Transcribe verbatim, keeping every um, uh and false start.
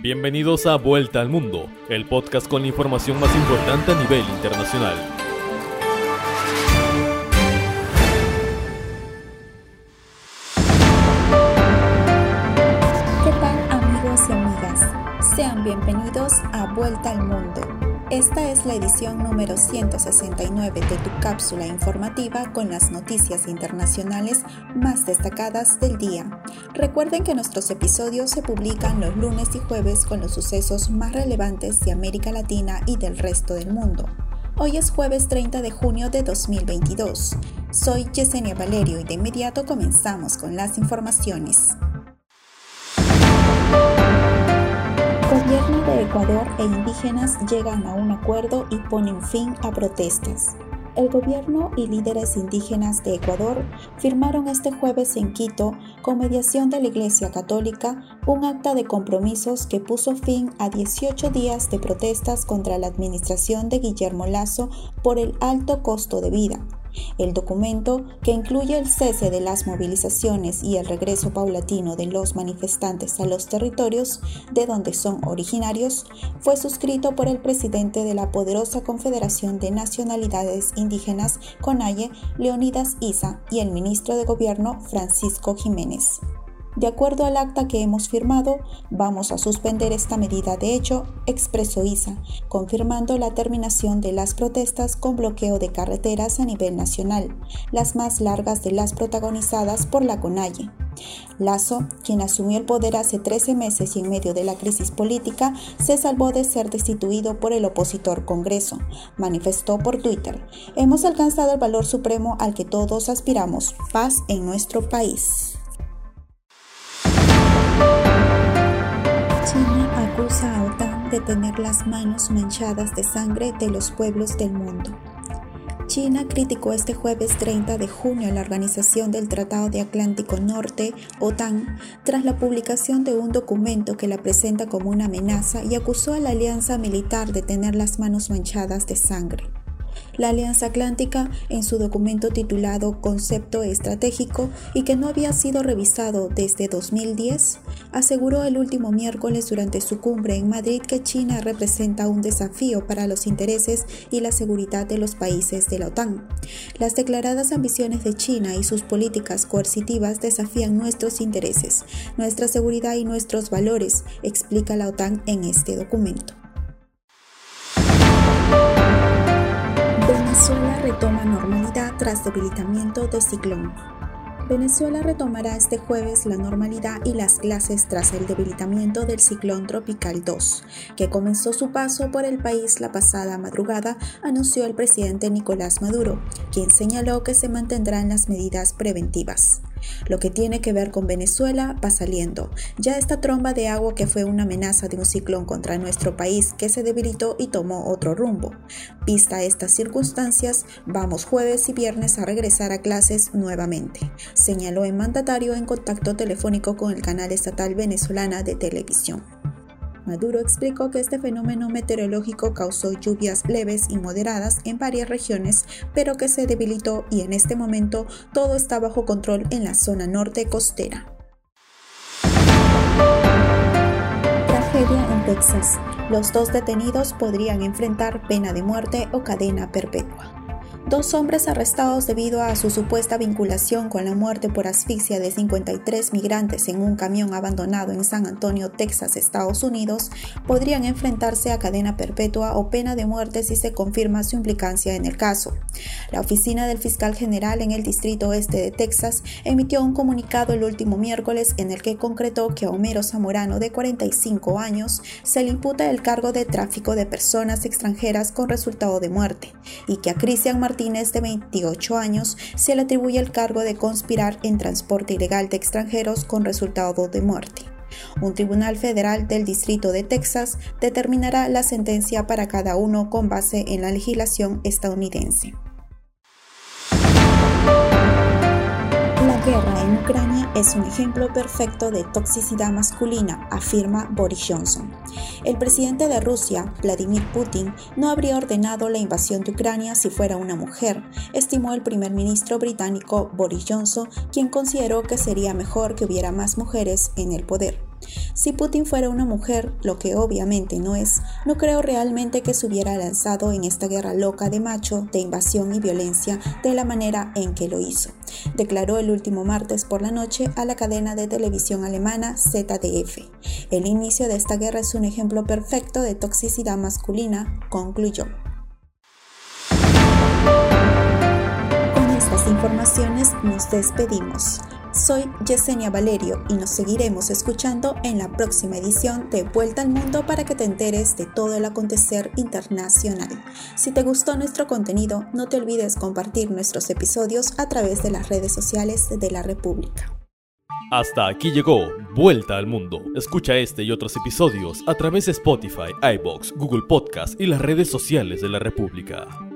Bienvenidos a Vuelta al Mundo, el podcast con la información más importante a nivel internacional. ¿Qué tal, amigos y amigas? Sean bienvenidos a Vuelta al Mundo. Esta es la edición número ciento sesenta y nueve de tu cápsula informativa con las noticias internacionales más destacadas del día. Recuerden que nuestros episodios se publican los lunes y jueves con los sucesos más relevantes de América Latina y del resto del mundo. Hoy es jueves treinta de junio de dos mil veintidós. Soy Yesenia Valerio y de inmediato comenzamos con las informaciones. Gobierno de Ecuador e indígenas llegan a un acuerdo y ponen fin a protestas. El gobierno y líderes indígenas de Ecuador firmaron este jueves en Quito, con mediación de la Iglesia Católica, un acta de compromisos que puso fin a dieciocho días de protestas contra la administración de Guillermo Lasso por el alto costo de vida. El documento, que incluye el cese de las movilizaciones y el regreso paulatino de los manifestantes a los territorios de donde son originarios, fue suscrito por el presidente de la poderosa Confederación de Nacionalidades Indígenas, CONAIE, Leonidas Issa, y el ministro de Gobierno, Francisco Jiménez. De acuerdo al acta que hemos firmado, vamos a suspender esta medida de hecho, expresó Issa, confirmando la terminación de las protestas con bloqueo de carreteras a nivel nacional, las más largas de las protagonizadas por la CONAIE. Lasso, quien asumió el poder hace trece meses y en medio de la crisis política, se salvó de ser destituido por el opositor Congreso. Manifestó por Twitter: "Hemos alcanzado el valor supremo al que todos aspiramos, paz en nuestro país". China acusa a OTAN de tener las manos manchadas de sangre de los pueblos del mundo. China criticó este jueves treinta de junio a la Organización del Tratado de Atlántico Norte, OTAN, tras la publicación de un documento que la presenta como una amenaza y acusó a la alianza militar de tener las manos manchadas de sangre. La Alianza Atlántica, en su documento titulado Concepto Estratégico y que no había sido revisado desde dos mil diez, aseguró el último miércoles durante su cumbre en Madrid que China representa un desafío para los intereses y la seguridad de los países de la OTAN. Las declaradas ambiciones de China y sus políticas coercitivas desafían nuestros intereses, nuestra seguridad y nuestros valores, explica la OTAN en este documento. Venezuela retoma normalidad tras debilitamiento de ciclón. Venezuela retomará este jueves la normalidad y las clases tras el debilitamiento del ciclón tropical dos, que comenzó su paso por el país la pasada madrugada, anunció el presidente Nicolás Maduro, quien señaló que se mantendrán las medidas preventivas. Lo que tiene que ver con Venezuela va saliendo. Ya esta tromba de agua que fue una amenaza de un ciclón contra nuestro país que se debilitó y tomó otro rumbo. Vista estas circunstancias, vamos jueves y viernes a regresar a clases nuevamente, señaló el mandatario en contacto telefónico con el canal estatal venezolana de televisión. Maduro explicó que este fenómeno meteorológico causó lluvias leves y moderadas en varias regiones, pero que se debilitó y en este momento todo está bajo control en la zona norte costera. Tragedia en Texas. Los dos detenidos podrían enfrentar pena de muerte o cadena perpetua. Dos hombres arrestados debido a su supuesta vinculación con la muerte por asfixia de cincuenta y tres migrantes en un camión abandonado en San Antonio, Texas, Estados Unidos, podrían enfrentarse a cadena perpetua o pena de muerte si se confirma su implicancia en el caso. La oficina del fiscal general en el Distrito Oeste de Texas emitió un comunicado el último miércoles en el que concretó que a Homero Zamorano, de cuarenta y cinco años, se le imputa el cargo de tráfico de personas extranjeras con resultado de muerte y que a Cristian Martínez, de veintiocho años, se le atribuye el cargo de conspirar en transporte ilegal de extranjeros con resultado de muerte. Un tribunal federal del Distrito de Texas determinará la sentencia para cada uno con base en la legislación estadounidense. La guerra en Ucrania es un ejemplo perfecto de toxicidad masculina, afirma Boris Johnson. El presidente de Rusia, Vladimir Putin, no habría ordenado la invasión de Ucrania si fuera una mujer, estimó el primer ministro británico Boris Johnson, quien consideró que sería mejor que hubiera más mujeres en el poder. Si Putin fuera una mujer, lo que obviamente no es, no creo realmente que se hubiera lanzado en esta guerra loca de macho, de invasión y violencia de la manera en que lo hizo, declaró el último martes por la noche a la cadena de televisión alemana Z D F. El inicio de esta guerra es un ejemplo perfecto de toxicidad masculina, concluyó. Con estas informaciones nos despedimos. Soy Yesenia Valerio y nos seguiremos escuchando en la próxima edición de Vuelta al Mundo para que te enteres de todo el acontecer internacional. Si te gustó nuestro contenido, no te olvides compartir nuestros episodios a través de las redes sociales de la República. Hasta aquí llegó Vuelta al Mundo. Escucha este y otros episodios a través de Spotify, iVoox, Google Podcast y las redes sociales de la República.